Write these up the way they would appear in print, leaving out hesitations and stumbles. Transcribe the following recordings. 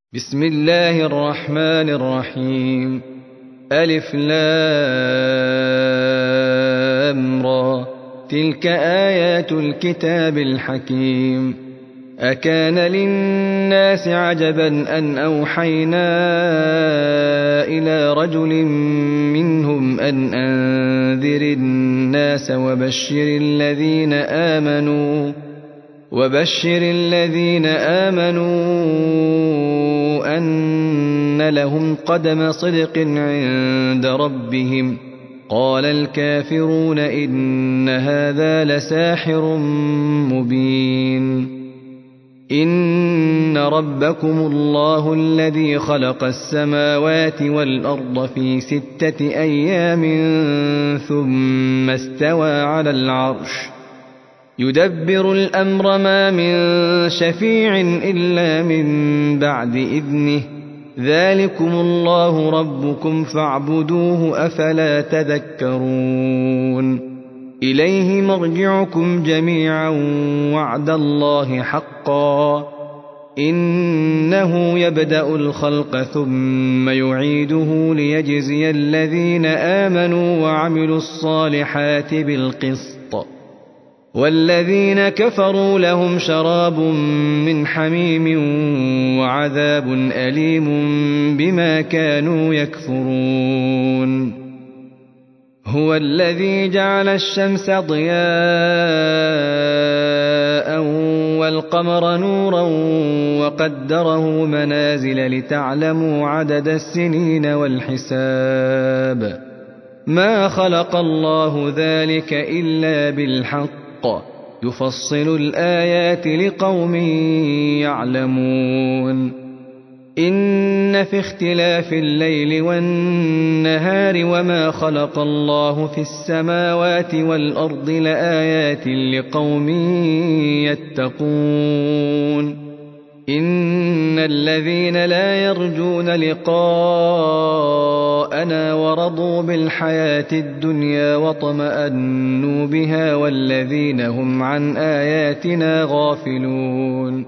بسم الله الرحمن الرحيم. ألف لام را، تلك آيات الكتاب الحكيم. أكان للناس عجبا أن أوحينا إلى رجل منهم أن أنذر الناس وبشر الذين آمنوا أن لهم قدم صدق عند ربهم. قال الكافرون إن هذا لساحر مبين. إن ربكم الله الذي خلق السماوات والأرض في 6 أيام ثم استوى على العرش يدبر الأمر، ما من شفيع إلا من بعد إذنه. ذلكم الله ربكم فاعبدوه، أفلا تذكرون. إليه مرجعكم جميعا وعد الله حقا، إنه يبدأ الخلق ثم يعيده ليجزي الذين آمنوا وعملوا الصالحات بالقسط، والذين كفروا لهم شراب من حميم وعذاب أليم بما كانوا يكفرون. هو الذي جعل الشمس ضياء والقمر نورا وقدره منازل لتعلموا عدد السنين والحساب. ما خلق الله ذلك إلا بالحق، يفصل الآيات لقوم يعلمون. إن في اختلاف الليل والنهار وما خلق الله في السماوات والأرض لآيات لقوم يتقون. إن الذين لا يرجون لقاءنا ورضوا بالحياة الدنيا واطمأنوا بها والذين هم عن آياتنا غافلون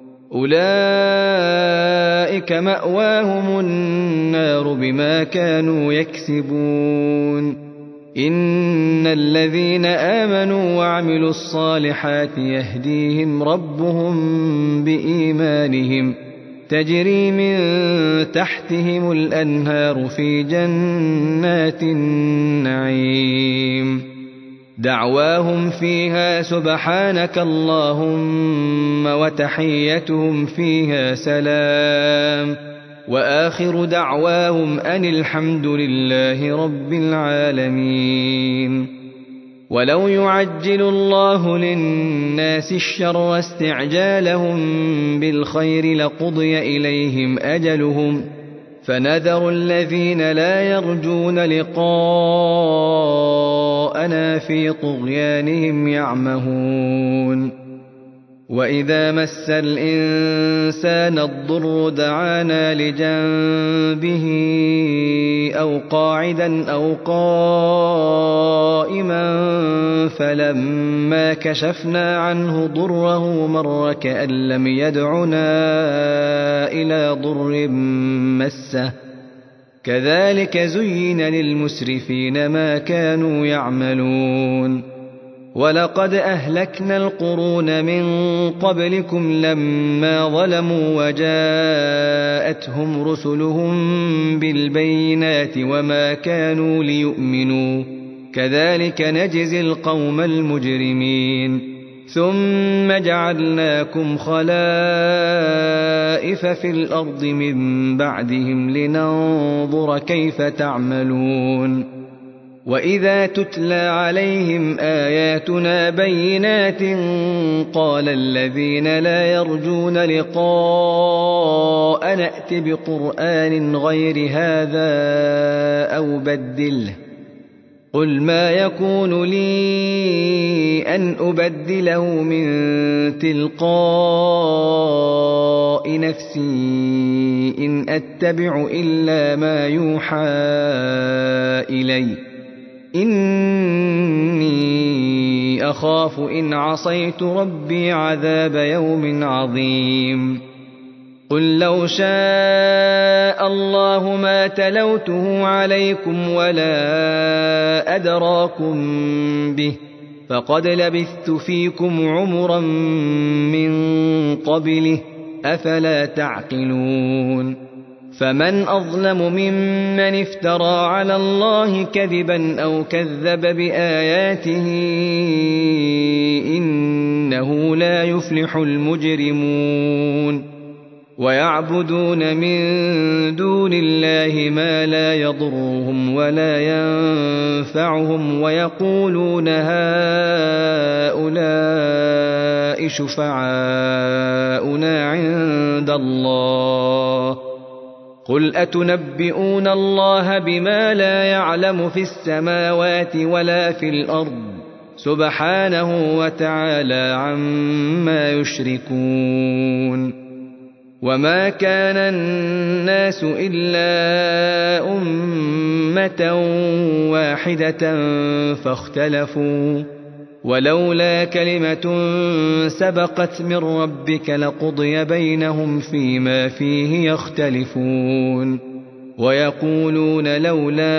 أولئك مأواهم النار بما كانوا يكسبون. إن الذين آمنوا وعملوا الصالحات يهديهم ربهم بإيمانهم، تجري من تحتهم الأنهار في جنات النعيم. دعواهم فيها سبحانك اللهم وتحيتهم فيها سلام، وآخر دعواهم أن الحمد لله رب العالمين. ولو يعجل الله للناس الشر واستعجالهم بالخير لقضي إليهم أجلهم، فنذر الذين لا يرجون لقاءنا في طغيانهم يعمهون. وإذا مس الإنسان الضر دعانا لجنبه أو قاعدا أو قائما، فلما كشفنا عنه ضره مر كأن لم يدعنا إلى ضر مسه. كذلك زين للمسرفين ما كانوا يعملون. ولقد أهلكنا القرون من قبلكم لما ظلموا وجاءتهم رسلهم بالبينات وما كانوا ليؤمنوا، كذلك نجزي القوم المجرمين. ثم جعلناكم خلائف في الأرض من بعدهم لننظر كيف تعملون. وإذا تتلى عليهم آياتنا بينات قال الذين لا يرجون لقاء نأت بقرآن غير هذا أو بدله. قل ما يكون لي أن أبدله من تلقاء نفسي إن أتبع إلا ما يوحى إلي، إني أخاف إن عصيت ربي عذاب يوم عظيم. قل لو شاء الله ما تلوته عليكم ولا أدراكم به فقد لبثت فيكم عمرا من قبله أفلا تعقلون فمن أظلم ممن افترى على الله كذبا أو كذب بآياته إنه لا يفلح المجرمون ويعبدون من دون الله ما لا يضرهم ولا ينفعهم ويقولون هؤلاء شفعاؤنا عند الله قل أتنبئون الله بما لا يعلم في السماوات ولا في الأرض سبحانه وتعالى عما يشركون وما كان الناس إلا أمة واحدة فاختلفوا ولولا كلمة سبقت من ربك لقضي بينهم فيما فيه يختلفون ويقولون لولا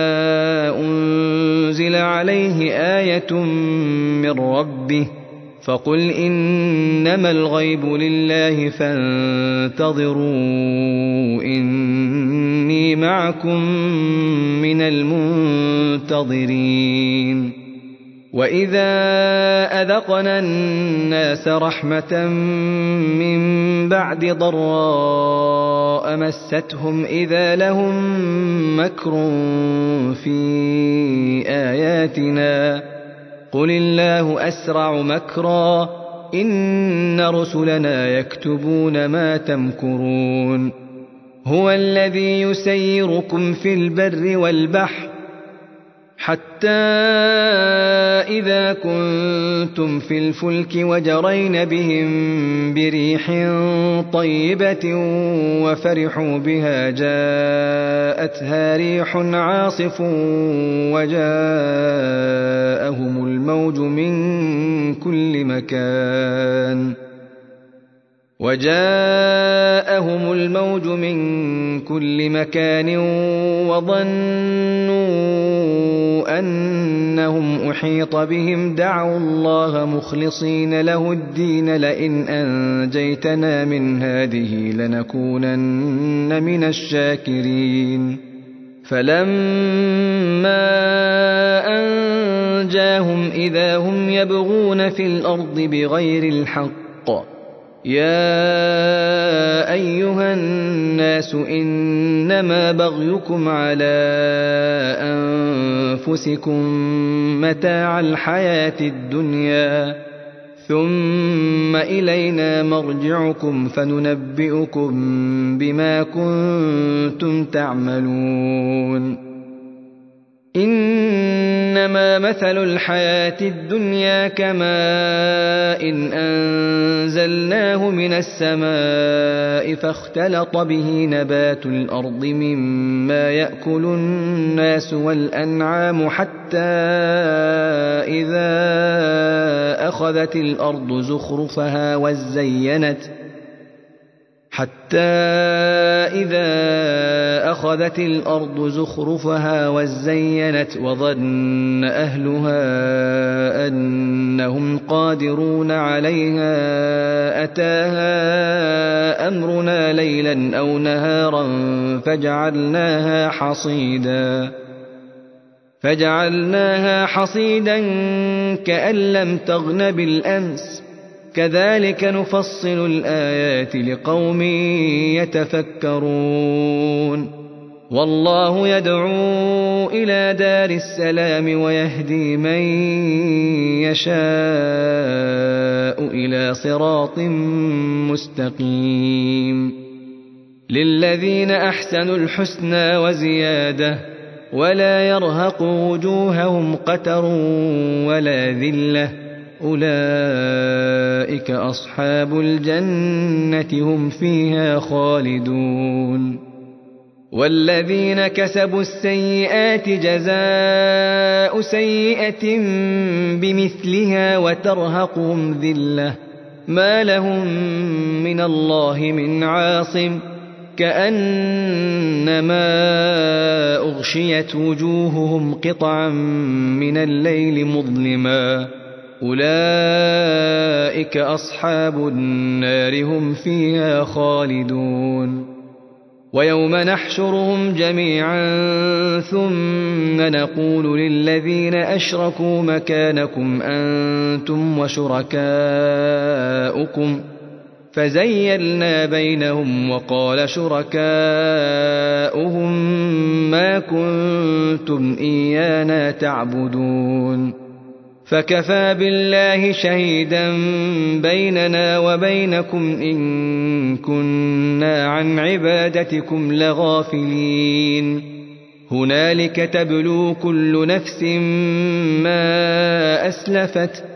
أنزل عليه آية من ربه فقل إنما الغيب لله فانتظروا إني معكم من المنتظرين وإذا أذقنا الناس رحمة من بعد ضراء مستهم إذا لهم مكر في آياتنا قل الله أسرع مكرا إن رسلنا يكتبون ما تمكرون هو الذي يسيركم في البر والبحر حتى إذا كنتم في الفلك وجرين بهم بريح طيبة وفرحوا بها جاءتها ريح عاصف وجاءهم الموج من كل مكان وظنوا أنهم أحيط بهم دعوا الله مخلصين له الدين لئن أنجيتنا من هذه لنكونن من الشاكرين فلما أنجاهم إذا هم يبغون في الأرض بغير الحق يا أيها الناس إنما بغيكم على أنفسكم متاع الحياة الدنيا ثم إلينا مرجعكم فننبئكم بما كنتم تعملون إنما مثل الحياة الدنيا كماء إن أنزلناه من السماء فاختلط به نبات الأرض مما يأكل الناس والأنعام حتى إذا أخذت الأرض زخرفها وزينت وظن أهلها أنهم قادرون عليها أتاها أمرنا ليلا أو نهارا فجعلناها حصيدا كأن لم تغن بالأمس كذلك نفصل الآيات لقوم يتفكرون والله يدعو إلى دار السلام ويهدي من يشاء إلى صراط مستقيم للذين أحسنوا الحسنى وزيادة ولا يرهق وجوههم قتر ولا ذلة أولئك أصحاب الجنة هم فيها خالدون والذين كسبوا السيئات جزاء سيئة بمثلها وترهقهم ذلة ما لهم من الله من عاصم كأنما أغشيت وجوههم قطعا من الليل مظلما أولئك أصحاب النار هم فيها خالدون ويوم نحشرهم جميعا ثم نقول للذين أشركوا مكانكم أنتم وشركاؤكم فزيلنا بينهم وقال شركاؤهم ما كنتم إيانا تعبدون فكفى بالله شهيدا بيننا وبينكم إن كنا عن عبادتكم لغافلين هنالك تبلو كل نفس ما أسلفت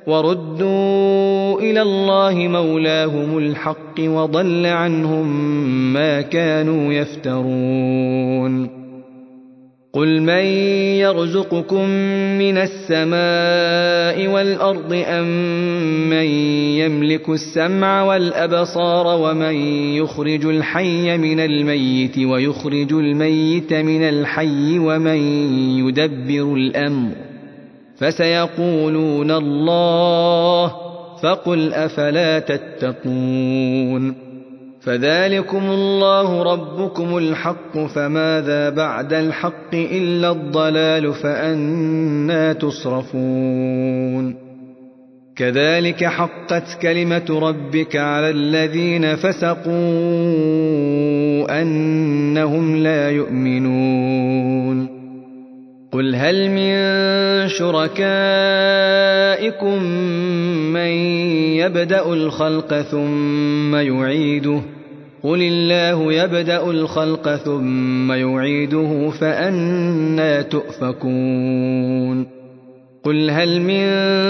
وردوا إلى الله مولاهم الحق وضل عنهم ما كانوا يفترون قل من يرزقكم من السماء والأرض أم من يملك السمع والأبصار ومن يخرج الحي من الميت ويخرج الميت من الحي ومن يدبر الأمر فسيقولون الله فقل أفلا تتقون فذلكم الله ربكم الحق فماذا بعد الحق إلا الضلال فأنى تصرفون كذلك حقت كلمة ربك على الذين فسقوا أنهم لا يؤمنون قل هل من شركائكم من يبدأ الخلق ثم يعيده قل الله يبدأ الخلق ثم يعيده فأنى تؤفكون قل هل من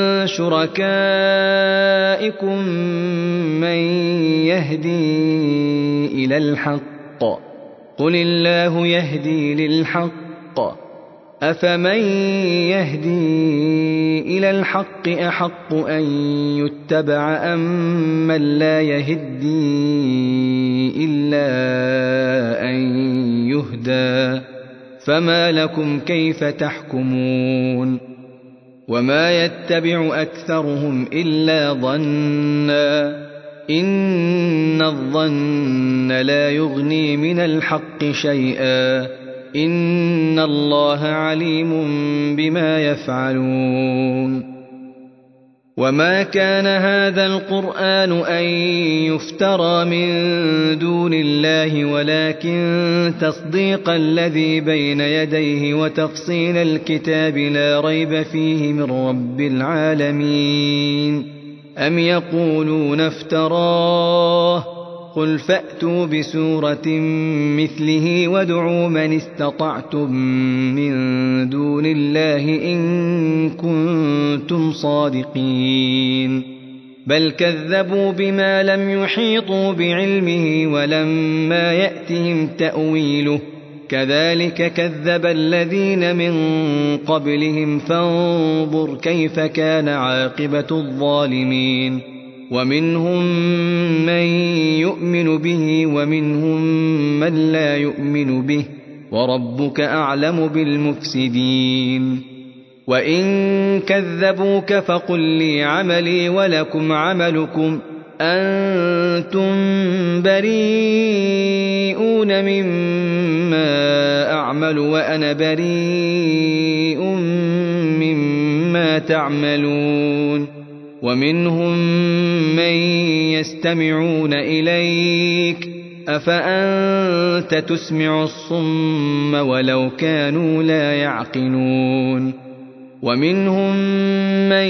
شركائكم من يهدي إلى الحق قل الله يهدي للحق أفمن يهدي إلى الحق أحق أن يتبع أم من لا يهدي إلا أن يهدى فما لكم كيف تحكمون وما يتبع أكثرهم إلا ظنا إن الظن لا يغني من الحق شيئا إن الله عليم بما يفعلون وما كان هذا القرآن أن يفترى من دون الله ولكن تصديق الذي بين يديه وتفصيل الكتاب لا ريب فيه من رب العالمين أم يقولون افتراه قل فأتوا بسورة مثله وادعوا من استطعتم من دون الله إن كنتم صادقين بل كذبوا بما لم يحيطوا بعلمه ولما يأتهم تأويله كذلك كذب الذين من قبلهم فانظر كيف كان عاقبة الظالمين ومنهم من يؤمن به ومنهم من لا يؤمن به وربك أعلم بالمفسدين وإن كذبوك فقل لي عملي ولكم عملكم أنتم بريئون مما أعمل وأنا بريء مما تعملون ومنهم من يستمعون إليك أفأنت تسمع الصم ولو كانوا لا يعقلون ومنهم من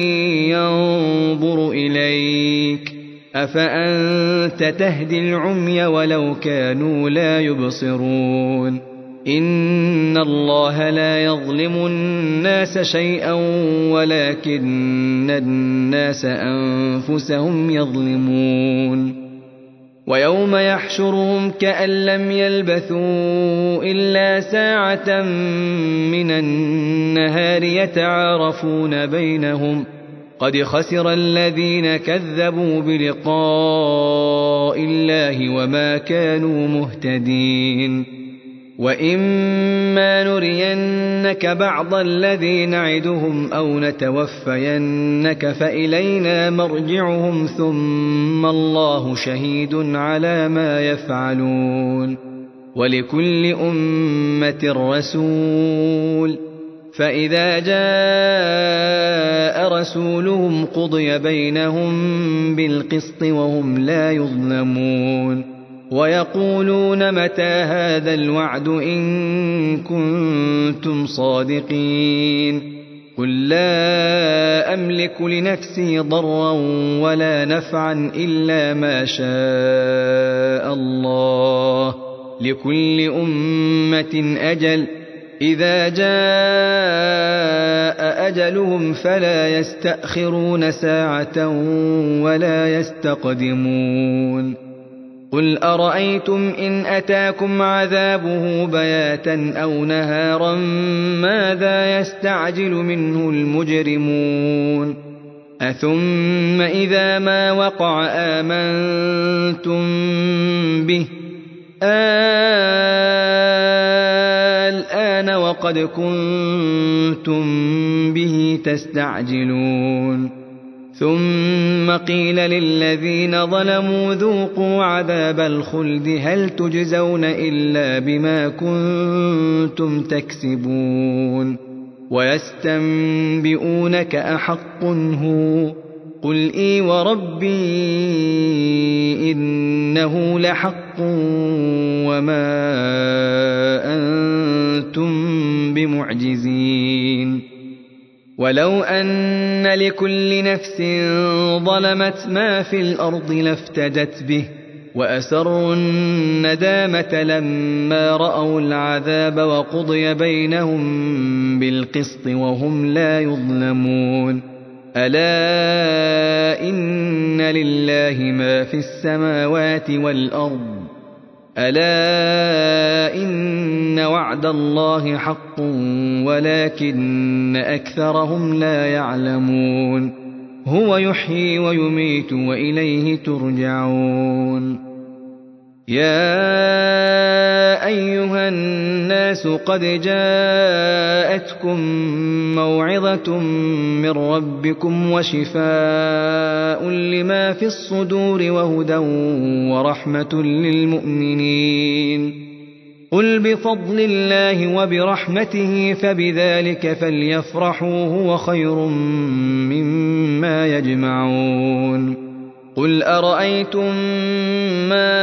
ينظر إليك أفأنت تهدي العمي ولو كانوا لا يبصرون إن الله لا يظلم الناس شيئا ولكن الناس أنفسهم يظلمون ويوم يحشرهم كأن لم يلبثوا إلا ساعة من النهار يتعارفون بينهم قد خسر الذين كذبوا بلقاء الله وما كانوا مهتدين وإما نرينك بعض الذي نعدهم أو نتوفينك فإلينا مرجعهم ثم الله شهيد على ما يفعلون ولكل أمة رسول فإذا جاء رسولهم قضي بينهم بالقسط وهم لا يظلمون ويقولون متى هذا الوعد إن كنتم صادقين قل لا أملك لنفسي ضرا ولا نفعا إلا ما شاء الله لكل أمة أجل إذا جاء أجلهم فلا يستأخرون ساعة ولا يستقدمون قل أرأيتم إن أتاكم عذابه بياتا أو نهارا ماذا يستعجل منه المجرمون أثم إذا ما وقع آمنتم به الآن وقد كنتم به تستعجلون ثم قيل للذين ظلموا ذوقوا عذاب الخلد هل تجزون إلا بما كنتم تكسبون ويستنبئونك أحق هو قل إي وربي إنه لحق وما أنتم بمعجزين ولو أن لكل نفس ظلمت ما في الأرض لافتدت به وأسروا الندامة لما رأوا العذاب وقضي بينهم بالقسط وهم لا يظلمون ألا إن لله ما في السماوات والأرض ألا إن وعد الله حق ولكن أكثرهم لا يعلمون هو يحيي ويميت وإليه ترجعون يا أيها الناس قد جاءتكم موعظة من ربكم وشفاء لما في الصدور وهدى ورحمة للمؤمنين قل بفضل الله وبرحمته فبذلك فليفرحوا هو خير مما يجمعون قل أرأيتم ما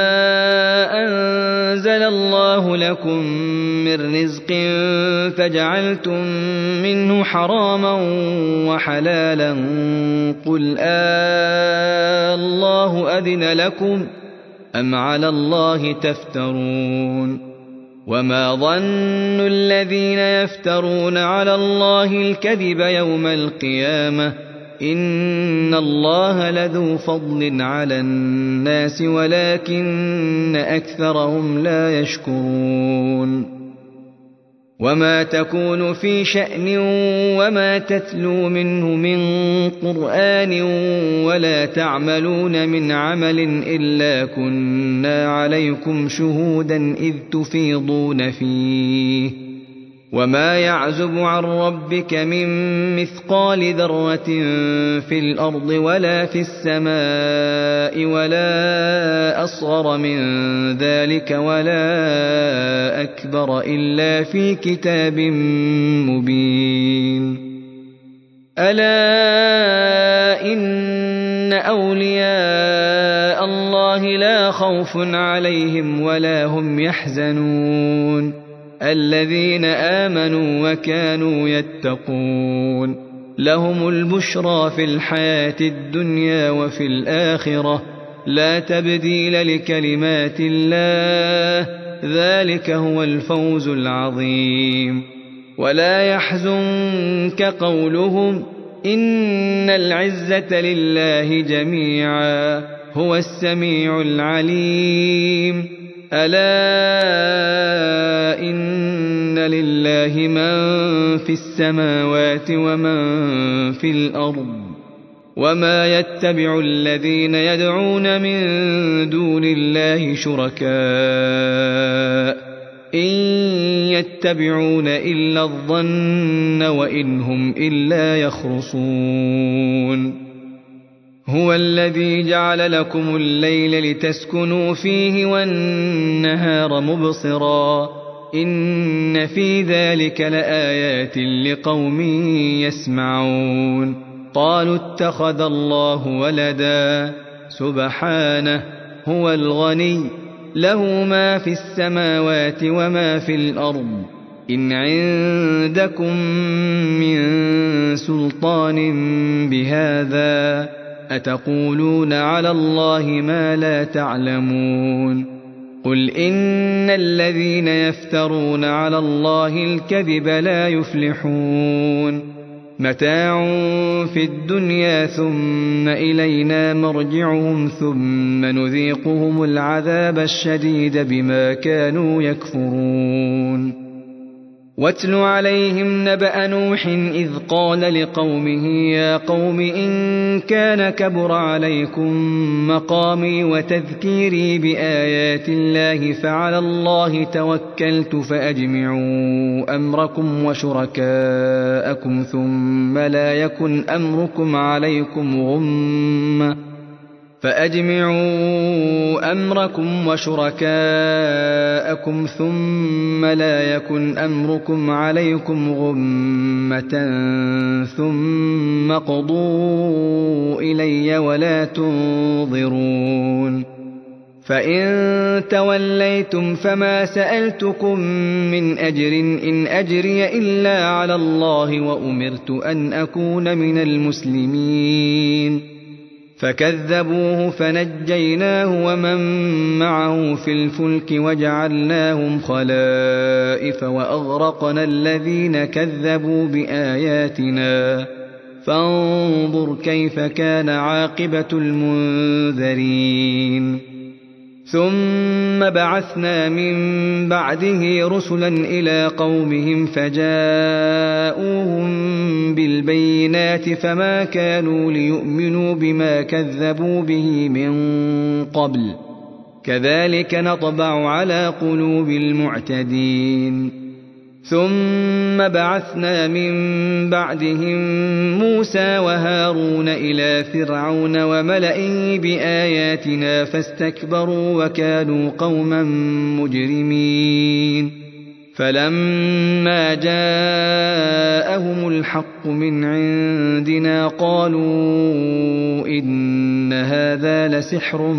أنزل الله لكم من رزق فجعلتم منه حراما وحلالا قل الله أذن لكم أم على الله تفترون وما ظن الذين يفترون على الله الكذب يوم القيامة إن الله لذو فضل على الناس ولكن أكثرهم لا يشكرون وما تكون في شأن وما تتلو منه من قرآن ولا تعملون من عمل إلا كنا عليكم شهودا إذ تفيضون فيه وما يعزب عن ربك من مثقال ذرة في الأرض ولا في السماء ولا أصغر من ذلك ولا أكبر إلا في كتاب مبين ألا إن أولياء الله لا خوف عليهم ولا هم يحزنون الذين آمنوا وكانوا يتقون لهم البشرى في الحياة الدنيا وفي الآخرة لا تبديل لكلمات الله ذلك هو الفوز العظيم ولا يحزنك قولهم إن العزة لله جميعا هو السميع العليم ألا إن لله من في السماوات ومن في الأرض وما يتبع الذين يدعون من دون الله شركاء إن يتبعون إلا الظن وإن هم إلا يخرصون هو الذي جعل لكم الليل لتسكنوا فيه والنهار مبصرا إن في ذلك لآيات لقوم يسمعون قالوا اتخذ الله ولدا سبحانه هو الغني له ما في السماوات وما في الأرض إن عندكم من سلطان بهذا أتقولون على الله ما لا تعلمون قل إن الذين يفترون على الله الكذب لا يفلحون متاع في الدنيا ثم إلينا مرجعهم ثم نذيقهم العذاب الشديد بما كانوا يكفرون واتل عليهم نبأ نوح إذ قال لقومه يا قوم إن كان كبر عليكم مقامي وتذكيري بآيات الله فعلى الله توكلت فأجمعوا أمركم وشركاءكم ثم لا يكن أمركم عليكم غمة ثم قضوا إلي ولا تنظرون فإن توليتم فما سألتكم من أجر إن أجري إلا على الله وأمرت أن أكون من المسلمين فكذبوه فنجيناه ومن معه في الفلك وجعلناهم خلائف وأغرقنا الذين كذبوا بآياتنا فانظر كيف كان عاقبة المنذرين ثم بعثنا من بعده رسلا إلى قومهم فجاءوهم بالبينات فما كانوا ليؤمنوا بما كذبوا به من قبل كذلك نطبع على قلوب المعتدين ثم بعثنا من بعدهم موسى وهارون إلى فرعون وملئه بآياتنا فاستكبروا وكانوا قوما مجرمين فلما جاءهم الحق من عندنا قالوا إن هذا لسحر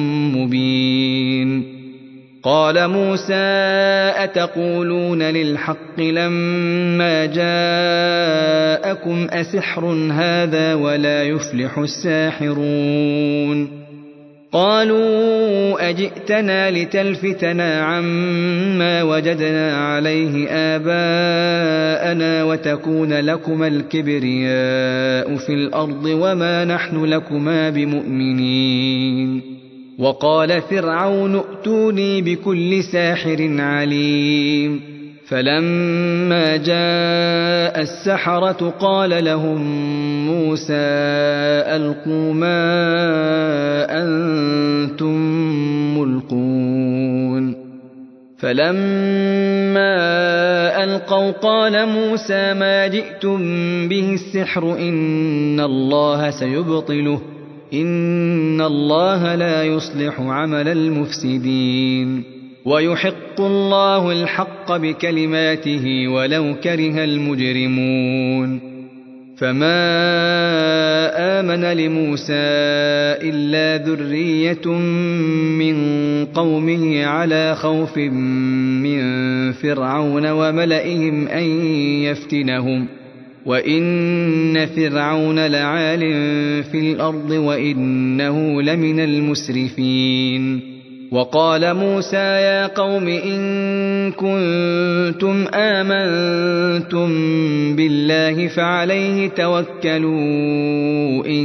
مبين قال موسى أتقولون للحق لما جاءكم أسحر هذا ولا يفلح الساحرون قالوا أجئتنا لتلفتنا عما وجدنا عليه آباءنا وتكون لكما الكبرياء في الأرض وما نحن لكما بمؤمنين وقال فرعون ائتوني بكل ساحر عليم فلما جاء السحرة قال لهم موسى ألقوا ما أنتم ملقون فلما ألقوا قال موسى ما جئتم به السحر إن الله سيبطله إن الله لا يصلح عمل المفسدين ويحق الله الحق بكلماته ولو كره المجرمون فما آمن لموسى إلا ذرية من قومه على خوف من فرعون وملئهم أن يفتنهم وإن فرعون لعال في الأرض وإنه لمن المسرفين وقال موسى يا قوم إن كنتم آمنتم بالله فعليه توكلوا إن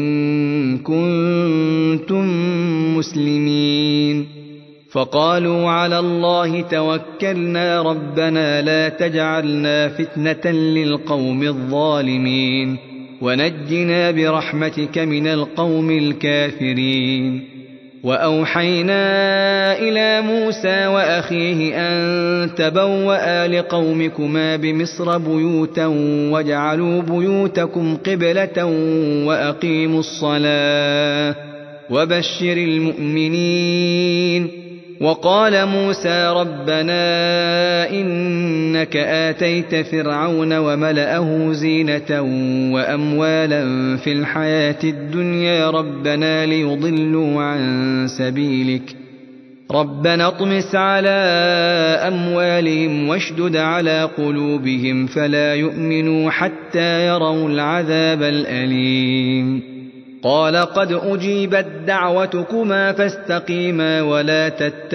كنتم مسلمين فقالوا على الله توكلنا ربنا لا تجعلنا فتنة للقوم الظالمين ونجنا برحمتك من القوم الكافرين. وأوحينا إلى موسى وأخيه أن تبوأ لقومكما بمصر بيوتا واجعلوا بيوتكم قبلة وأقيموا الصلاة وبشر المؤمنين. وقال موسى ربنا إنك آتيت فرعون وملأه زينة وأموالا في الحياة الدنيا ربنا ليضلوا عن سبيلك ربنا اطمس على أموالهم واشدد على قلوبهم فلا يؤمنوا حتى يروا العذاب الأليم. قال قد أجيبت دعوتكما فاستقيما ولا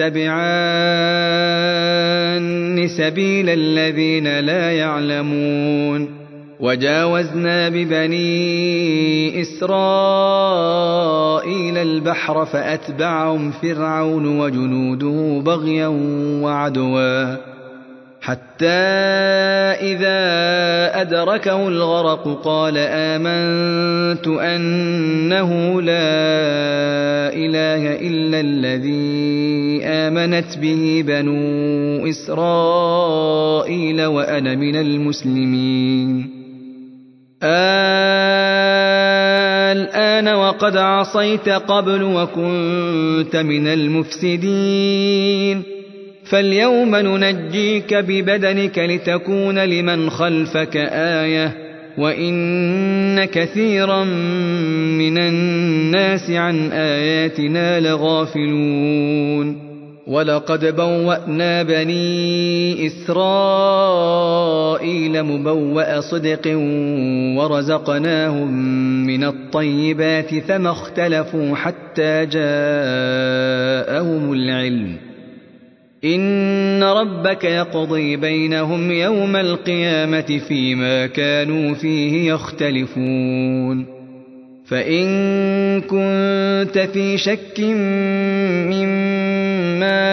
تتبعان سبيل الذين لا يعلمون. وجاوزنا ببني إسرائيل البحر فأتبعهم فرعون وجنوده بغيا وعدوا حتى إذا أدركه الغرق قال آمنت أنه لا إله إلا الذي آمنت به بنو إسرائيل وأنا من المسلمين. الآن وقد عصيت قبل وكنت من المفسدين فاليوم ننجيك ببدنك لتكون لمن خلفك آية وإن كثيرا من الناس عن آياتنا لغافلون. ولقد بوأنا بني إسرائيل مبوأ صدق ورزقناهم من الطيبات فما اختلفوا حتى جاءهم العلم إن ربك يقضي بينهم يوم القيامة فيما كانوا فيه يختلفون. فإن كنت في شك مما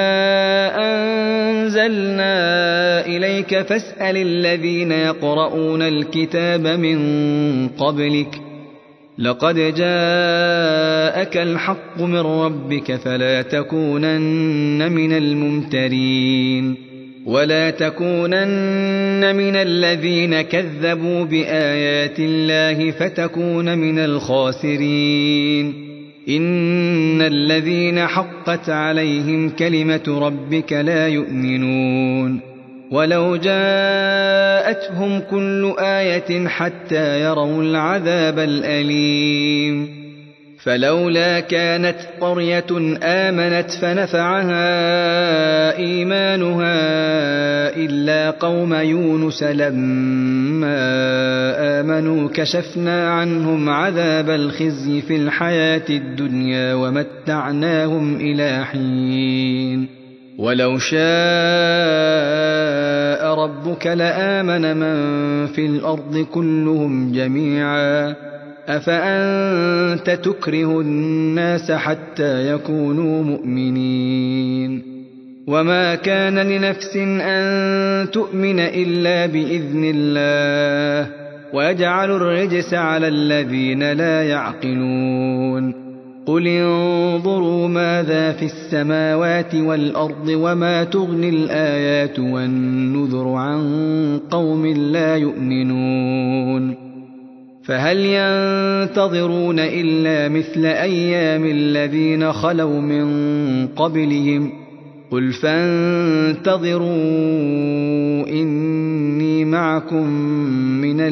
أنزلنا إليك فاسأل الذين يقرؤون الكتاب من قبلك لقد جاءك الحق من ربك فلا تكونن من الممترين ولا تكونن من الذين كذبوا بآيات الله فتكون من الخاسرين. إن الذين حقت عليهم كلمة ربك لا يؤمنون ولو جاءتهم كل آية حتى يروا العذاب الأليم. فلولا كانت قرية آمنت فنفعها إيمانها إلا قوم يونس لما آمنوا كشفنا عنهم عذاب الخزي في الحياة الدنيا ومتعناهم إلى حين. ولو شاء ربك لآمن من في الأرض كلهم جميعا أفأنت تكره الناس حتى يكونوا مؤمنين. وما كان لنفس أن تؤمن إلا بإذن الله ويجعل الرجس على الذين لا يعقلون. قل انظروا ماذا في السماوات والأرض وما تغني الآيات والنذر عن قوم لا يؤمنون. فهل ينتظرون إلا مثل أيام الذين خلوا من قبلهم قل فانتظروا إني معكم من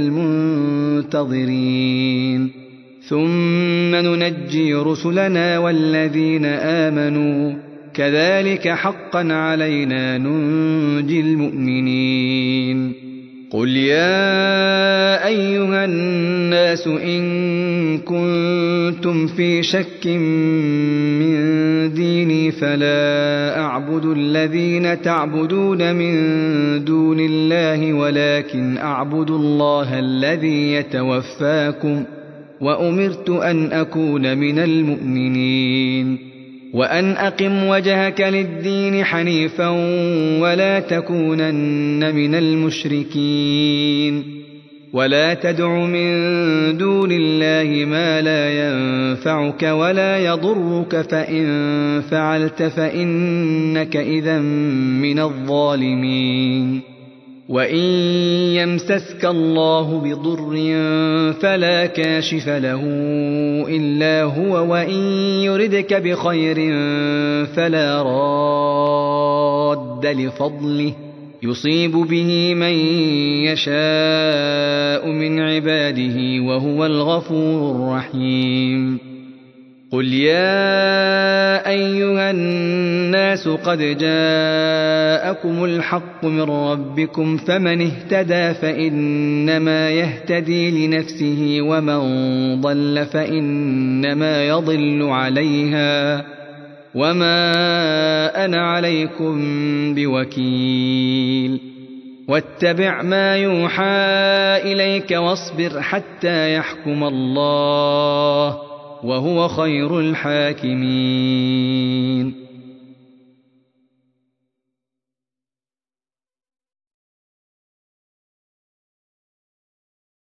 المنتظرين ثم ننجي رسلنا والذين آمنوا كذلك حقا علينا ننجي المؤمنين. قل يا أيها الناس إن كنتم في شك من ديني فلا أعبد الذين تعبدون من دون الله ولكن أعبد الله الذي يتوفاكم وأمرت أن أكون من المؤمنين وأن أقم وجهك للدين حنيفا ولا تكونن من المشركين. ولا تدع من دون الله ما لا ينفعك ولا يضرك فإن فعلت فإنك إذا من الظالمين وإن يمسسك الله بضر فلا كاشف له إلا هو وإن يردك بخير فلا راد لفضله يصيب به من يشاء من عباده وهو الغفور الرحيم قل يا أيها الناس قد جاءكم الحق من ربكم فمن اهتدى فإنما يهتدي لنفسه ومن ضل فإنما يضل عليها وما أنا عليكم بوكيل واتبع ما يوحى إليك واصبر حتى يحكم الله وهو خير الحاكمين